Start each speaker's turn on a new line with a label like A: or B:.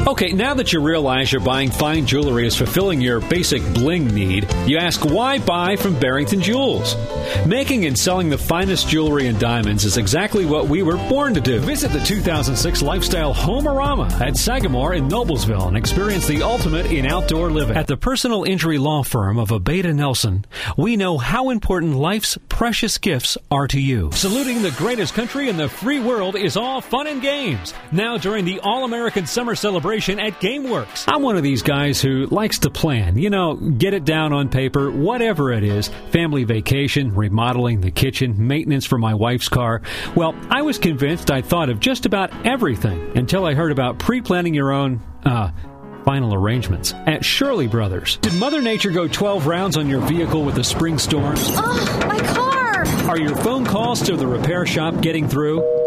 A: Okay, now that you realize you're buying fine jewelry is fulfilling your basic bling need, you ask why buy from Barrington Jewels? Making and selling the finest jewelry and diamonds is exactly what we were born to do. Visit the 2006 Lifestyle Home-A-Rama at Sagamore in Noblesville and experience the ultimate in outdoor living. At the personal injury law firm of Abeda Nelson, we know how important life's precious gifts are to you. Saluting the greatest country in the free world is all fun and games. Now during the All-American Summer Celebration at GameWorks. I'm one of these guys who likes to plan. You know, get it down on paper, whatever it is. Family vacation, remodeling the kitchen, maintenance for my wife's car. Well, I was convinced I'd thought of just about everything until I heard about pre-planning your own, final arrangements at Shirley Brothers. Did Mother Nature go 12 rounds on your vehicle with the spring storms?
B: Oh, my car!
A: Are your phone calls to the repair shop getting through?